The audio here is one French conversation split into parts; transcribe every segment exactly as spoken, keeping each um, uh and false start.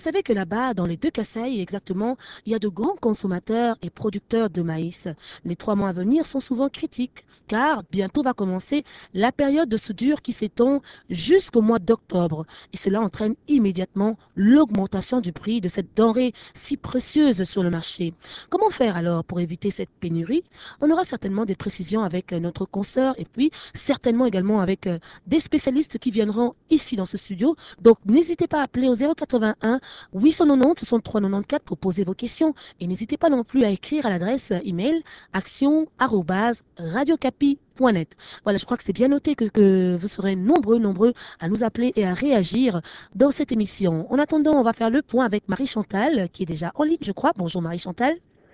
savez que là-bas, dans les deux Kasaï exactement, il y a de grands consommateurs et producteurs de maïs. Les trois mois à venir sont souvent critiques, car bientôt va commencer la période de soudure qui s'étend jusqu'au mois d'octobre. Et cela entraîne immédiatement l'augmentation du prix de cette denrée si précieuse sur le marché. Comment faire alors pour éviter cette pénurie? On aura certainement des précisions avec euh, notre consoeur et puis certainement également avec euh, des spécialistes qui viendront ici dans ce studio. Donc n'hésitez pas à appeler au zéro quatre-vingt-un huit cent quatre-vingt-dix soixante-trois quatre-vingt-quatorze pour poser vos questions et n'hésitez pas non plus à écrire à l'adresse email action arobase radiocapi point net. Voilà, je crois que c'est bien noté que, que vous serez nombreux, nombreux à nous appeler et à réagir dans cette émission. En attendant, on va faire le point avec Marie-Chantal qui est déjà en ligne, je crois. Bonjour Marie-Chantal.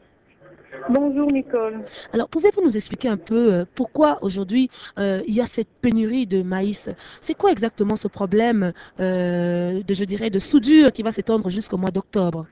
Bonjour Nicole. Alors, pouvez-vous nous expliquer un peu euh, pourquoi aujourd'hui euh, il y a cette pénurie de maïs? C'est quoi exactement ce problème euh, de, je dirais, de soudure qui va s'étendre jusqu'au mois d'octobre?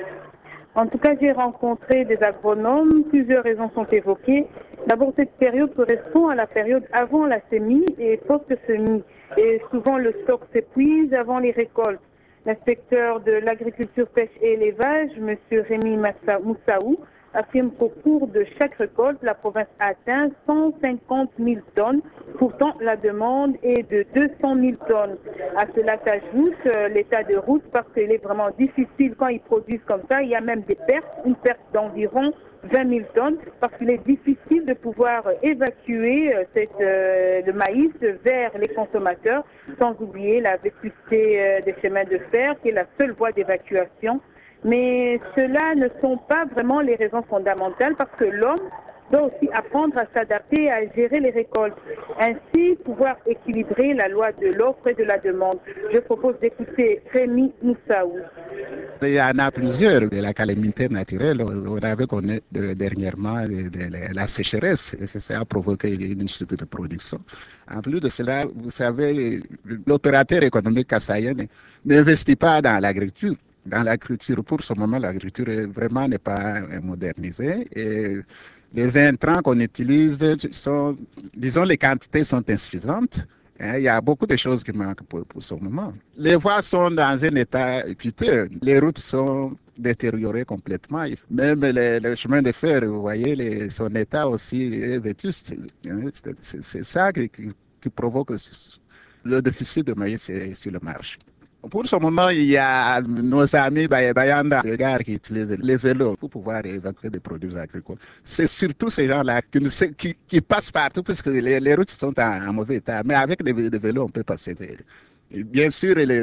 En tout cas, j'ai rencontré des agronomes. Plusieurs raisons sont évoquées. D'abord, cette période correspond à la période avant la semis et post-semis. Et souvent, le stock s'épuise avant les récoltes. L'inspecteur de l'agriculture, pêche et élevage, M. Rémi Massa- Moussaou, affirme qu'au cours de chaque récolte, la province atteint cent cinquante mille tonnes. Pourtant, la demande est de deux cent mille tonnes. À cela s'ajoute euh, l'état de route parce qu'il est vraiment difficile quand ils produisent comme ça. Il y a même des pertes, une perte d'environ vingt mille tonnes parce qu'il est difficile de pouvoir évacuer euh, cette, euh, le maïs vers les consommateurs, sans oublier la vétusté euh, des chemins de fer qui est la seule voie d'évacuation. Mais cela ne sont pas vraiment les raisons fondamentales parce que l'homme doit aussi apprendre à s'adapter et à gérer les récoltes. Ainsi, pouvoir équilibrer la loi de l'offre et de la demande. Je propose d'écouter Rémi Moussaou. Il y en a plusieurs. La calamité naturelle, on avait connu de, dernièrement de, de, la sécheresse. Et ça a provoqué une chute de production. En plus de cela, vous savez, l'opérateur économique kassaïen n'investit pas dans l'agriculture. Dans l'agriculture, pour ce moment, l'agriculture vraiment n'est pas modernisée et les intrants qu'on utilise sont, disons, les quantités sont insuffisantes. Il y a beaucoup de choses qui manquent pour, pour ce moment. Les voies sont dans un état piteux. Les routes sont détériorées complètement. Même les, les chemins de fer, vous voyez, les, son état aussi est vétuste. C'est, c'est ça qui, qui, qui provoque le déficit de maïs sur le marché. Pour ce moment, il y a nos amis Bayanda qui utilisent les vélos pour pouvoir évacuer des produits agricoles. C'est surtout ces gens-là qui, qui, qui passent partout parce que les, les routes sont en, en mauvais état. Mais avec des, des vélos, on peut passer. Bien sûr, les,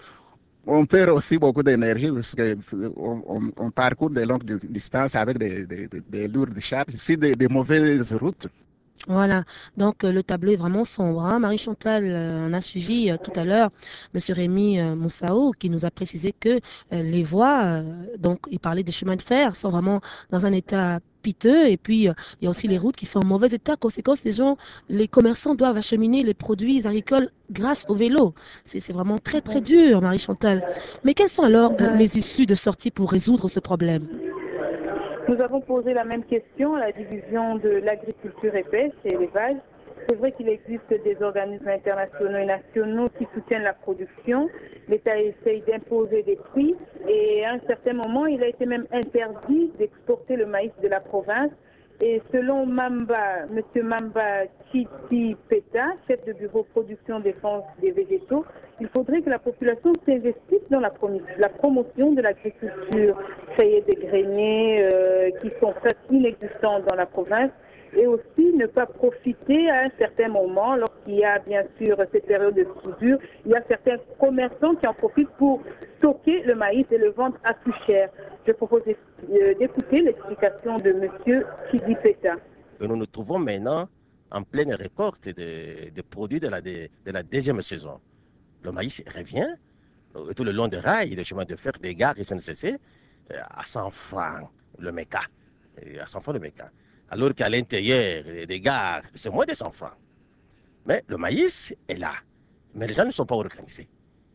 on perd aussi beaucoup d'énergie parce qu'on on, on parcourt des longues distances avec des, des, des, des lourdes charges. Si des, des mauvaises routes. Voilà, donc euh, le tableau est vraiment sombre. Hein. Marie-Chantal, euh, on a suivi euh, tout à l'heure Monsieur Rémi euh, Moussao qui nous a précisé que euh, les voies, euh, donc il parlait des chemins de fer, sont vraiment dans un état piteux et puis euh, il y a aussi les routes qui sont en mauvais état. Conséquence, les gens, les commerçants doivent acheminer les produits agricoles grâce au vélo. C'est, c'est vraiment très très dur, Marie-Chantal. Mais quelles sont alors euh, les issues de sortie pour résoudre ce problème? Nous avons posé la même question à la division de l'agriculture et pêche et élevage. C'est vrai qu'il existe des organismes internationaux et nationaux qui soutiennent la production. L'État essaye d'imposer des prix et à un certain moment, il a été même interdit d'exporter le maïs de la province. Et selon Mamba, M. Mamba Chitipeta, chef de bureau production défense des végétaux, il faudrait que la population s'investisse dans la, prom la promotion de l'agriculture, créer des greniers euh, qui sont presque inexistants dans la province et aussi ne pas profiter à un certain moment, lorsqu'il y a bien sûr cette période de soudure, il y a certains commerçants qui en profitent pour stocker le maïs et le vendre à plus cher. Je propose d'écouter l'explication de M. Chidipeta. Nous nous trouvons maintenant en pleine récolte des de produits de la, de, de la deuxième saison. Le maïs revient euh, tout le long des rails, des chemins de fer, des gares S N C C, euh, à cent francs le méca, à cent francs le méca. Alors qu'à l'intérieur des gares, c'est moins de cent francs. Mais le maïs est là. Mais les gens ne sont pas organisés.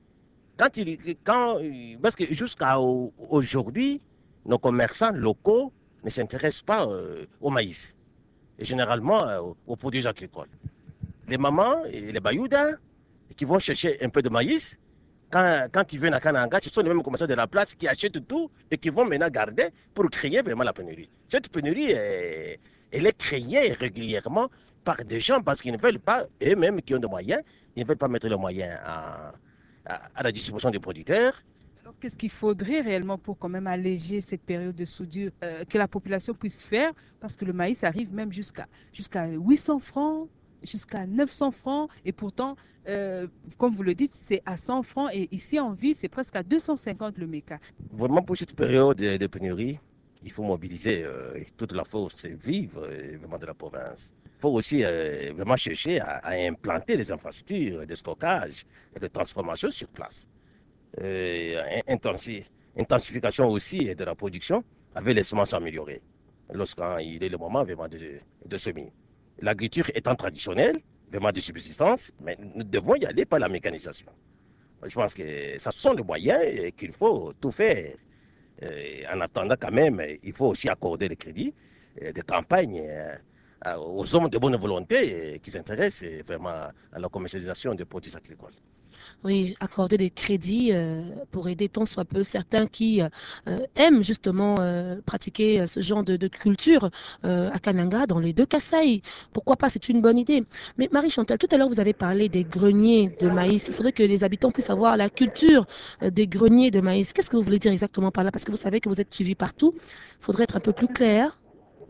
Quand il, quand, parce que jusqu'à aujourd'hui, nos commerçants locaux ne s'intéressent pas euh, au maïs. Et généralement euh, aux produits agricoles. Les mamans et les bayoudins qui vont chercher un peu de maïs quand, quand ils viennent à Kananga, ce sont les mêmes commerçants de la place qui achètent tout et qui vont maintenant garder pour créer vraiment la pénurie. Cette pénurie, est, elle est créée régulièrement par des gens parce qu'ils ne veulent pas, eux-mêmes qui ont des moyens, ils ne veulent pas mettre les moyens à, à, à la distribution des producteurs. Alors, qu'est-ce qu'il faudrait réellement pour quand même alléger cette période de soudure euh, que la population puisse faire? Parce que le maïs arrive même jusqu'à jusqu'à huit cents francs, jusqu'à neuf cents francs. Et pourtant, euh, comme vous le dites, c'est à cent francs. Et ici, en ville, c'est presque à deux cent cinquante le méca. Vraiment, pour cette période de, de pénurie, il faut mobiliser euh, toute la force vive euh, vraiment de la province. Il faut aussi euh, vraiment chercher à, à implanter des infrastructures de stockage et de transformation sur place. Euh, intensi- intensification aussi de la production avec les semences améliorées lorsqu'il est le moment vraiment de, de semer. L'agriculture étant traditionnelle, vraiment de subsistance, mais nous devons y aller par la mécanisation. Je pense que ce sont les moyens et qu'il faut tout faire. Euh, en attendant quand même, il faut aussi accorder des crédits, euh, des campagnes euh, aux hommes de bonne volonté euh, qui s'intéressent euh, vraiment à la commercialisation des produits agricoles. Oui, accorder des crédits euh, pour aider tant soit peu certains qui euh, aiment justement euh, pratiquer ce genre de, de culture euh, à Kananga, dans les deux Kasaï. Pourquoi pas, c'est une bonne idée. Mais Marie-Chantal, tout à l'heure, vous avez parlé des greniers de maïs. Il faudrait que les habitants puissent avoir la culture euh, des greniers de maïs. Qu'est-ce que vous voulez dire exactement par là? Parce que vous savez que vous êtes suivi partout. Il faudrait être un peu plus clair.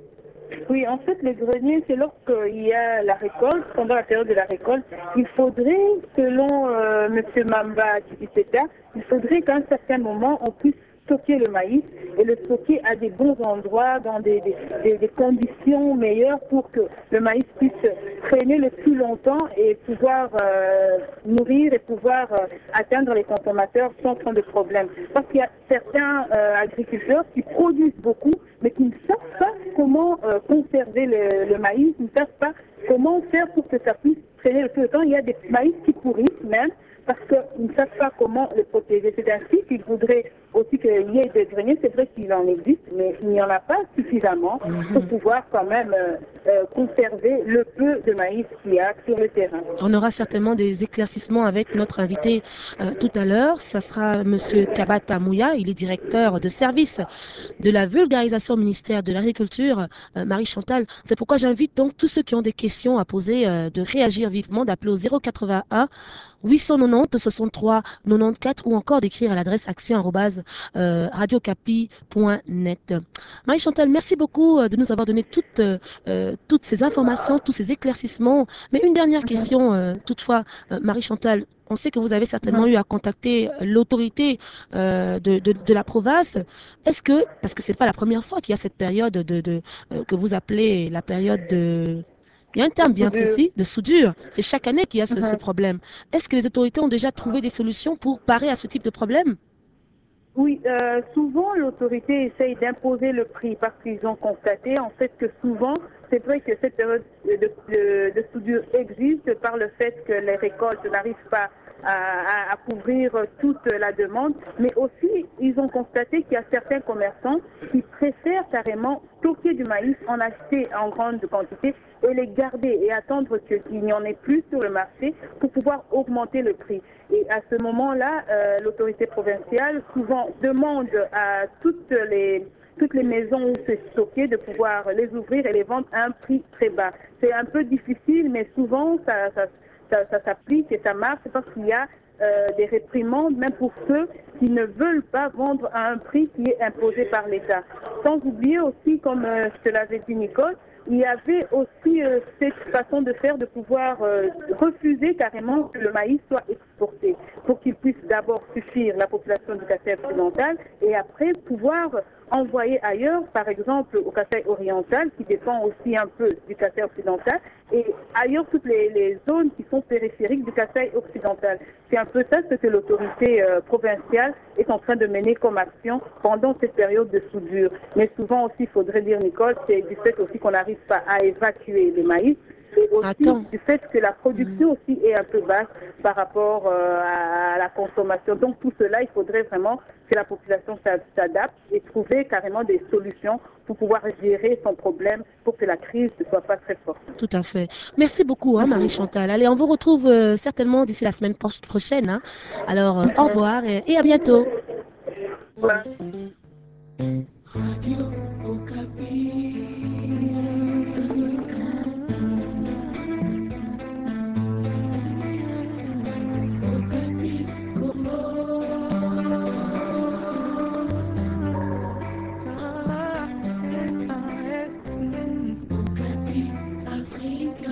Oui, en fait, les greniers, c'est lorsqu'il y a la récolte, pendant la période de la récolte, il faudrait, selon euh, M. Mamba Tibiseta, il faudrait qu'à un certain moment, on puisse stocker le maïs et le stocker à des bons endroits, dans des, des, des conditions meilleures pour que le maïs puisse traîner le plus longtemps et pouvoir euh, nourrir et pouvoir euh, atteindre les consommateurs sans trop de problèmes. Parce qu'il y a certains euh, agriculteurs qui produisent beaucoup, mais qui ne savent pas comment euh, conserver le, le maïs, ne savent pas comment faire pour que ça puisse traîner le plus longtemps. Il y a des maïs qui pourrissent même, parce qu'ils ne savent pas comment le protéger. C'est ainsi qu'il faudrait aussi qu'il y ait des greniers. C'est vrai qu'il en existe, mais il n'y en a pas suffisamment mm-hmm. pour pouvoir quand même euh, euh, conserver le peu de maïs qu'il y a sur le terrain. On aura certainement des éclaircissements avec notre invité euh, tout à l'heure. Ça sera M. Kabata Mouya. Il est directeur de service de la vulgarisation au ministère de l'Agriculture, euh, Marie-Chantal. C'est pourquoi j'invite donc tous ceux qui ont des questions à poser euh, de réagir vivement, d'appeler au zéro quatre-vingt-un huit cent quatre-vingt-dix soixante-trois quatre-vingt-quatorze ou encore d'écrire à l'adresse action arobase radiocapi point net. Marie-Chantal, merci beaucoup de nous avoir donné toutes, euh, toutes ces informations, tous ces éclaircissements. Mais une dernière question, euh, toutefois, euh, Marie-Chantal. On sait que vous avez certainement eu à contacter l'autorité euh, de, de, de la province. Est-ce que, parce que c'est pas la première fois qu'il y a cette période de, de euh, que vous appelez la période de... Il y a un terme bien précis de soudure. C'est chaque année qu'il y a ce, uh-huh. ce problème. Est-ce que les autorités ont déjà trouvé des solutions pour parer à ce type de problème? Oui, euh, souvent l'autorité essaye d'imposer le prix parce qu'ils ont constaté en fait que souvent, c'est vrai que cette période de, de, de soudure existe par le fait que les récoltes n'arrivent pas à, à, à couvrir toute la demande, mais aussi ils ont constaté qu'il y a certains commerçants qui préfèrent carrément stocker du maïs, en acheter en grande quantité et les garder et attendre qu'il n'y en ait plus sur le marché pour pouvoir augmenter le prix. Et à ce moment-là, euh, l'autorité provinciale souvent demande à toutes les toutes les maisons où c'est stocké de pouvoir les ouvrir et les vendre à un prix très bas. C'est un peu difficile, mais souvent ça, ça, ça, ça s'applique et ça marche parce qu'il y a euh, des réprimandes, même pour ceux qui ne veulent pas vendre à un prix qui est imposé par l'État. Sans oublier aussi, comme euh, je te l'avais dit Nicole, il y avait aussi euh, cette façon de faire, de pouvoir euh, refuser carrément que le maïs soit exporté pour qu'il puisse d'abord suffire la population du Kasaï occidental et après pouvoir envoyer ailleurs, par exemple au Kasaï oriental qui dépend aussi un peu du Kasaï occidental et ailleurs toutes les, les zones qui sont périphériques du Kasaï occidental. C'est un peu ça ce que l'autorité euh, provinciale est en train de mener comme action pendant cette période de soudure. Mais souvent aussi, il faudrait dire Nicole, c'est du fait aussi qu'on n'arrive pas à évacuer les maïs. et aussi Attends. du fait que la production aussi est un peu basse par rapport euh, à la consommation. Donc tout cela, il faudrait vraiment que la population s'adapte et trouver carrément des solutions pour pouvoir gérer son problème pour que la crise ne soit pas très forte. Tout à fait. Merci beaucoup, hein, Marie-Chantal. Allez, on vous retrouve euh, certainement d'ici la semaine pro- prochaine. Hein. Alors, euh, au revoir et, et à bientôt. Voilà. Radio Okapi. Okapi, Congo. Okapi, Africa.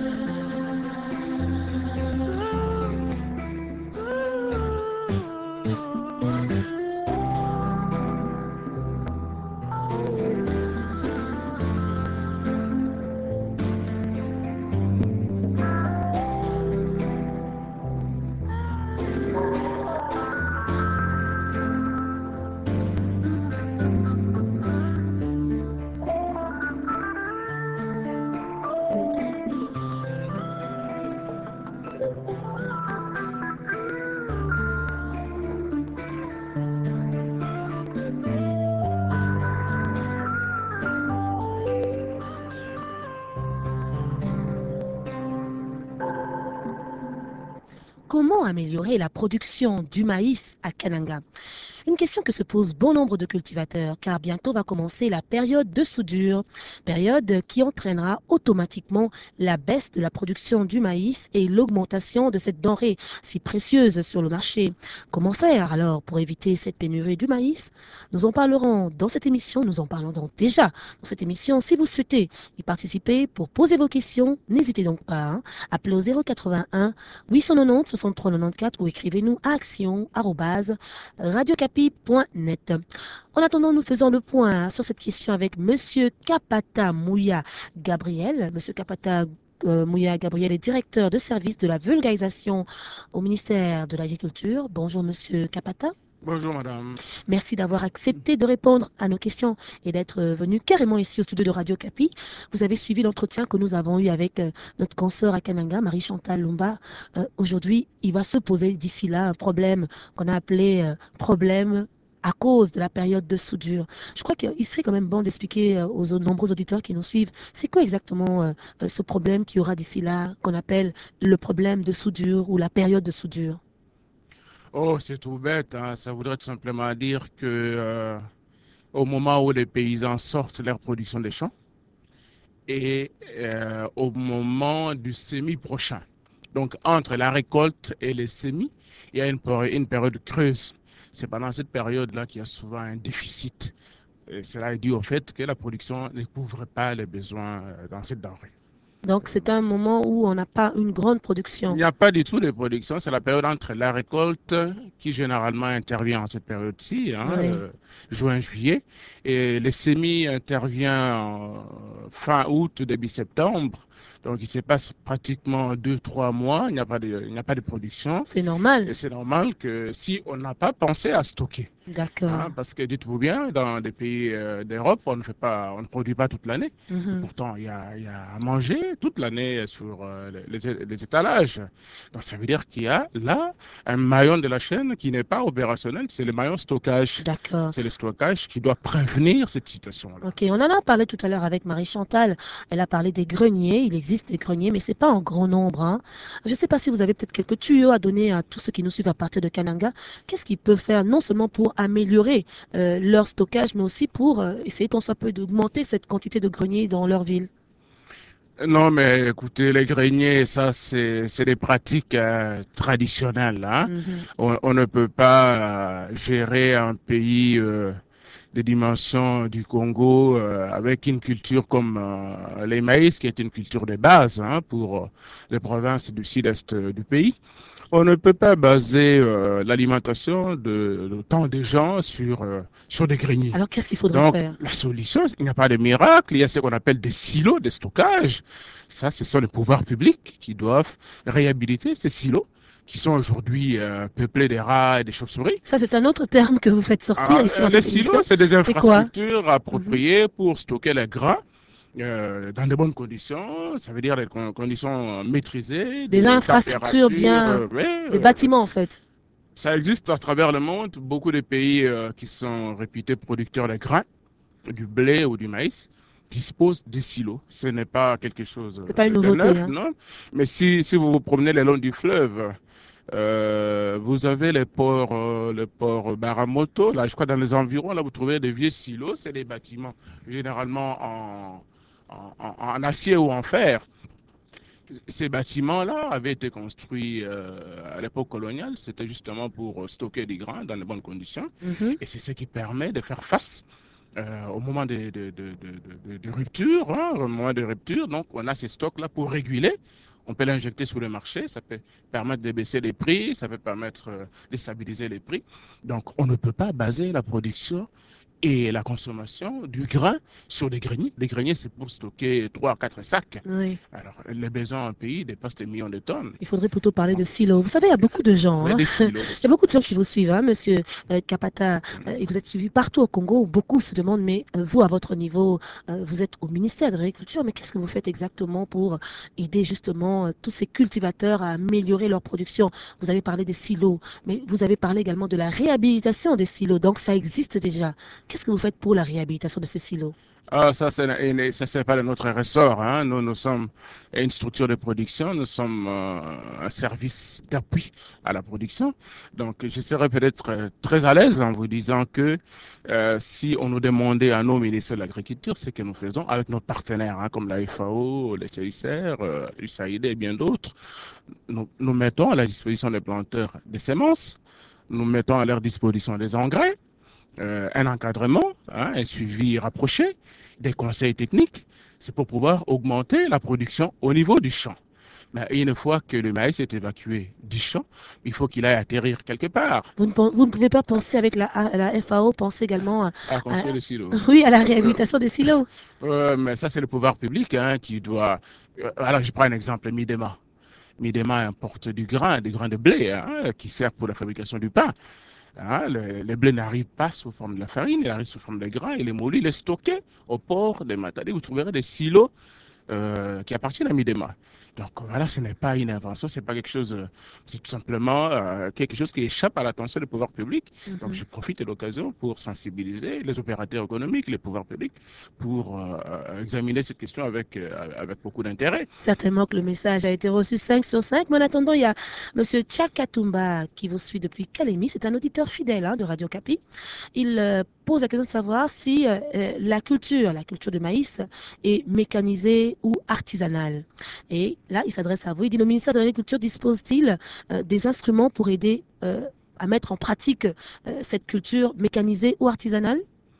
Comment améliorer la production du maïs à Kananga? Une question que se posent bon nombre de cultivateurs, car bientôt va commencer la période de soudure, période qui entraînera automatiquement la baisse de la production du maïs et l'augmentation de cette denrée si précieuse sur le marché. Comment faire alors pour éviter cette pénurie du maïs? Nous en parlerons dans cette émission, nous en parlons donc déjà dans cette émission. Si vous souhaitez y participer pour poser vos questions, n'hésitez donc pas. Hein. Appelez au zéro quatre-vingt-un huit cent quatre-vingt-dix soixante-trois quatre-vingt-quatorze ou écrivez-nous à action arobase radiocapi point net. En attendant, nous faisons le point sur cette question avec Monsieur Kapata Mouya Gabriel. Monsieur Kapata euh, Mouya Gabriel est directeur de service de la vulgarisation au ministère de l'Agriculture. Bonjour Monsieur Kapata. Bonjour madame. Merci d'avoir accepté de répondre à nos questions et d'être venu carrément ici au studio de Radio Capi. Vous avez suivi l'entretien que nous avons eu avec euh, notre consoeur à Kananga, Marie-Chantal Lumba. Euh, Aujourd'hui, il va se poser d'ici là un problème qu'on a appelé euh, problème à cause de la période de soudure. Je crois qu'il serait quand même bon d'expliquer euh, aux nombreux auditeurs qui nous suivent, c'est quoi exactement euh, ce problème qu'il y aura d'ici là, qu'on appelle le problème de soudure ou la période de soudure. Oh, c'est tout bête, hein. Ça voudrait tout simplement dire que euh, au moment où les paysans sortent leur production des champs et euh, au moment du semis prochain, donc entre la récolte et les semis, il y a une, une période creuse. C'est pendant cette période-là qu'il y a souvent un déficit. Et cela est dû au fait que la production ne couvre pas les besoins dans cette denrée. Donc, c'est un moment où on n'a pas une grande production. Il n'y a pas du tout de production. C'est la période entre la récolte qui généralement intervient en cette période-ci, hein, Oui. euh, juin, juillet. Et les semis intervient fin août, début septembre. Donc, il se passe pratiquement deux, trois mois. Il n'y a pas de, il n'y a pas de production. C'est normal. Et c'est normal que si on n'a pas pensé à stocker. D'accord. Hein, parce que dites-vous bien, dans des pays euh, d'Europe, on ne fait pas, on ne produit pas toute l'année. Mhm. Pourtant, il y a, il y a à manger toute l'année sur euh, les, les- les étalages. Donc, ça veut dire qu'il y a là un maillon de la chaîne qui n'est pas opérationnel, c'est le maillon stockage. D'accord. C'est le stockage qui doit prévenir cette situation-là. Ok, on en a parlé tout à l'heure avec Marie-Chantal. Elle a parlé des greniers. Il existe des greniers, mais c'est pas en grand nombre. Hein. Je ne sais pas si vous avez peut-être quelques tuyaux à donner à tous ceux qui nous suivent à partir de Kananga. Qu'est-ce qu'ils peuvent faire non seulement pour améliorer euh, leur stockage, mais aussi pour euh, essayer tant soit peu d'augmenter cette quantité de greniers dans leur ville? Non, mais écoutez, les greniers, ça, c'est, c'est des pratiques euh, traditionnelles, hein. Mhm. On, on ne peut pas euh, gérer un pays euh, des dimensions du Congo euh, avec une culture comme euh, les maïs, qui est une culture de base, hein, pour euh, les provinces du sud-est euh, du pays. On ne peut pas baser euh, l'alimentation de, de tant de gens sur, euh, sur des greniers. Alors, qu'est-ce qu'il faudrait Donc, faire? la solution, il n'y a pas de miracle, il y a ce qu'on appelle des silos de stockage. Ça, ce sont les pouvoirs publics qui doivent réhabiliter ces silos qui sont aujourd'hui euh, peuplés des rats et des chauves-souris. Ça, c'est un autre terme que vous faites sortir Ah, ici dans les cette émission. silos, c'est des quoi infrastructures appropriées pour stocker les grains euh, dans de bonnes conditions, ça veut dire des con- conditions maîtrisées, Des de infrastructures température, bien, euh, ouais, des euh, bâtiments en fait. ça existe à travers le monde. Beaucoup de pays euh, qui sont réputés producteurs de grains, du blé ou du maïs, disposent de silos. Ce n'est pas quelque chose C'est pas une de nouveauté, neuf, hein. non? Mais si, si vous vous promenez le long du fleuve, euh, vous avez les ports, euh, le port Baramoto, là, je crois dans les environs, là, vous trouvez des vieux silos, c'est des bâtiments généralement en, en, en- en acier ou en fer. Ces bâtiments-là avaient été construits euh, à l'époque coloniale, c'était justement pour euh, stocker des grains dans de bonnes conditions, Mhm. et c'est ce qui permet de faire face euh, au moment de, de, de, de, de, de rupture, hein, au moment de rupture. Donc, on a ces stocks-là pour réguler. On peut l'injecter sur le marché, ça peut permettre de baisser les prix, ça peut permettre euh, de stabiliser les prix. Donc, on ne peut pas baser la production et la consommation du grain sur des greniers. Les greniers, c'est pour stocker trois à quatre sacs. Oui. Alors, les besoins en pays dépassent des millions de tonnes. Il faudrait plutôt parler de Donc, silos. Vous savez, il y a beaucoup de gens, mais hein. des silos Il y a aussi. beaucoup de gens qui vous suivent, hein, monsieur euh, Kapata, Mm. euh, et vous êtes suivi partout au Congo. Beaucoup se demandent, mais euh, vous, à votre niveau, euh, vous êtes au ministère de l'Agriculture, mais qu'est-ce que vous faites exactement pour aider justement euh, tous ces cultivateurs à améliorer leur production? Vous avez parlé des silos, mais vous avez parlé également de la réhabilitation des silos. Donc, ça existe déjà. Qu'est-ce que vous faites pour la réhabilitation de ces silos? Ah, ça, c'est, et ça, c'est pas de notre ressort, hein. Nous, nous sommes une structure de production, nous sommes euh, un service d'appui à la production. Donc, je serais peut-être euh, très à l'aise en vous disant que euh, si on nous demandait à nos ministères de l'Agriculture, ce que nous faisons avec nos partenaires, hein, comme la F A O, le C I C R, euh, l'U S A I D et bien d'autres, nous, nous mettons à la disposition des planteurs des semences, nous mettons à leur disposition des engrais, euh, un encadrement, hein, un suivi rapproché, des conseils techniques, c'est pour pouvoir augmenter la production au niveau du champ. Mais une fois que le maïs est évacué du champ, il faut qu'il aille atterrir quelque part Vous ne, pen- vous ne pouvez pas penser avec la, à la F A O, penser également à, à construire à- le silo. oui, à la Euh, réhabilitation des silos. euh, mais ça, c'est le pouvoir public hein, qui doit. euh, Alors, je prends un exemple, Midema. Midema importe du grain, du grain de blé, hein, qui sert pour la fabrication du pain. Hein, le, le blé n'arrive pas sous forme de la farine, il arrive sous forme de grain, il est moulu, il est stocké au port de Matadi. Vous trouverez des silos euh, qui appartiennent à Midema. Donc voilà, ce n'est pas une invention, c'est pas quelque chose, euh, c'est tout simplement euh, quelque chose qui échappe à l'attention du pouvoir public. Donc Mhm. je profite de l'occasion pour sensibiliser les opérateurs économiques, les pouvoirs publics, pour euh, euh, examiner cette question avec, euh, avec beaucoup d'intérêt. Certainement que le message a été reçu cinq sur cinq, mais en attendant, il y a monsieur Tchakatumba qui vous suit depuis Kalemi. C'est un auditeur fidèle hein, de Radio Capi. Il euh, pose la question de savoir si euh, euh, la culture, la culture de maïs, est mécanisée ou artisanale. Et là, il s'adresse à vous. Il dit, le ministère de l'Agriculture dispose-t-il euh, des instruments pour aider euh, à mettre en pratique euh, cette culture mécanisée ou artisanale?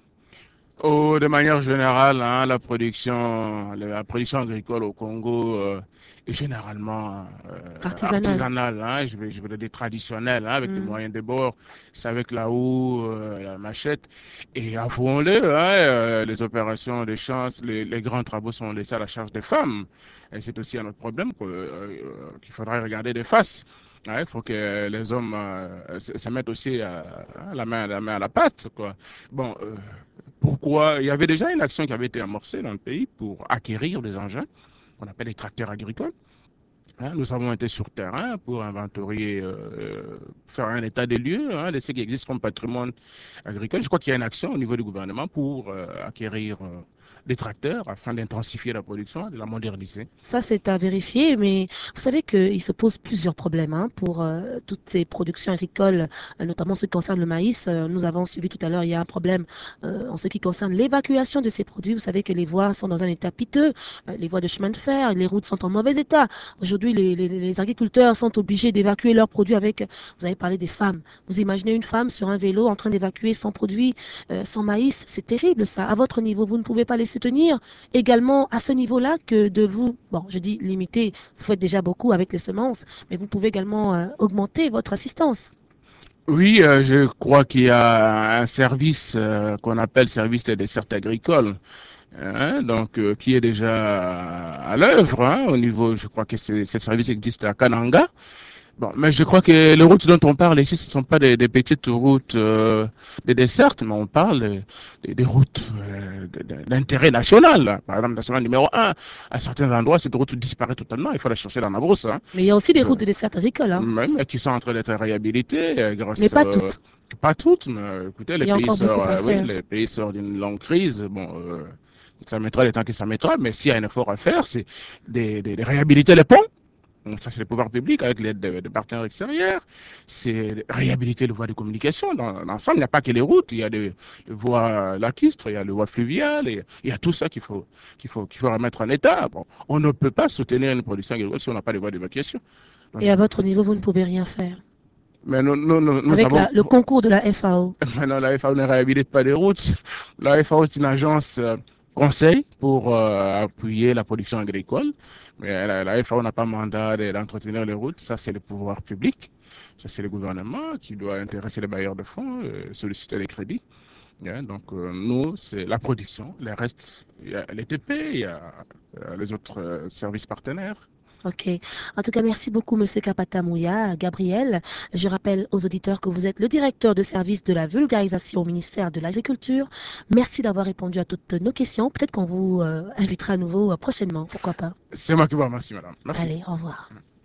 Oh, de manière générale, hein, la production, la production agricole au Congo euh, est généralement euh, Artisanale. artisanale, hein, je vais, je vais le dire traditionnelle, hein, avec des Mm. moyens de bord, c'est avec la houe, euh, la machette, et avouons-le, hein, euh, les opérations de chance, les, les grands travaux sont laissés à la charge des femmes, et c'est aussi un autre problème que, euh, qu'il faudrait regarder de face. Ouais, il faut que les hommes euh, se, se mettent aussi euh, la main, la main à la pâte, quoi. Bon, euh, pourquoi? Il y avait déjà une action qui avait été amorcée dans le pays pour acquérir des engins qu'on appelle les tracteurs agricoles. Hein, nous avons été sur terrain pour inventorier, euh, faire un état des lieux hein, de ce qui existe comme patrimoine agricole. Je crois qu'il y a une action au niveau du gouvernement pour euh, acquérir euh, des tracteurs afin d'intensifier la production et de la moderniser. Ça, c'est à vérifier, mais vous savez qu'il se pose plusieurs problèmes hein, pour euh, toutes ces productions agricoles, euh, notamment ce qui concerne le maïs. Euh, nous avons suivi tout à l'heure, il y a un problème euh, en ce qui concerne l'évacuation de ces produits. Vous savez que les voies sont dans un état piteux, euh, les voies de chemin de fer, les routes sont en mauvais état. Aujourd'hui, les, les, les agriculteurs sont obligés d'évacuer leurs produits avec, vous avez parlé des femmes. Vous imaginez une femme sur un vélo en train d'évacuer son produit, euh, son maïs, c'est terrible ça. À votre niveau, vous ne pouvez pas laisser tenir également à ce niveau-là que de vous, bon, je dis limiter, vous faites déjà beaucoup avec les semences, mais vous pouvez également euh, augmenter votre assistance. Oui, euh, je crois qu'il y a un service euh, qu'on appelle service des dessertes agricoles, hein, donc euh, qui est déjà à l'œuvre hein, au niveau, je crois que ce ce service existe à Kananga. Bon, mais je crois que les routes dont on parle ici, ce ne sont pas des, des petites routes, euh, des dessertes, mais on parle des, des routes euh, d'intérêt national. Là. Par exemple, national numéro un, à certains endroits, cette route disparaît totalement, il faut la chercher dans la brousse. Hein. Mais il y a aussi des Euh, routes de dessert agricoles. Hein. Même qui sont en train d'être réhabilitées euh, Mais grâce, pas euh, toutes. pas toutes, mais euh, écoutez, Il les y a pays encore beaucoup sortent, à euh, oui, faire. les pays sortent d'une longue crise. Bon, euh, ça mettra le temps que ça mettra, mais s'il y a un effort à faire, c'est de, de, de réhabiliter les ponts. Donc ça, c'est les pouvoirs publics avec l'aide de, de partenaires extérieurs. C'est réhabiliter les voies de communication. Dans l'ensemble, il n'y a pas que les routes. Il y a des, des voies lacustres, il y a les voies fluviales, et, il y a tout ça qu'il faut, qu'il faut, qu'il faut remettre en état. Bon, on ne peut pas soutenir une production agricole si on n'a pas de voies d'évacuation. Donc, Et à votre niveau, vous ne pouvez rien faire. mais nous, nous, nous, nous Avec savons, la, le concours de la F A O. maintenant, la F A O ne réhabilite pas les routes. La F A O est une agence euh, conseil pour euh, appuyer la production agricole. Mais la, la F A O n'a pas mandat de- d'entretenir les routes. Ça, c'est le pouvoir public. Ça, c'est le gouvernement qui doit intéresser les bailleurs de fonds, euh, solliciter les crédits. Hein, donc, euh, nous, c'est la production. Les restes, il y a l'E T P, il y a euh, les autres euh, services partenaires. Ok. En tout cas, merci beaucoup, Monsieur Kapata Mouya. Gabriel, je rappelle aux auditeurs que vous êtes le directeur de service de la vulgarisation au ministère de l'Agriculture. Merci d'avoir répondu à toutes nos questions. Peut-être qu'on vous euh, invitera à nouveau euh, prochainement. Pourquoi pas? C'est moi qui vous remercie, madame. Merci. Allez, au revoir.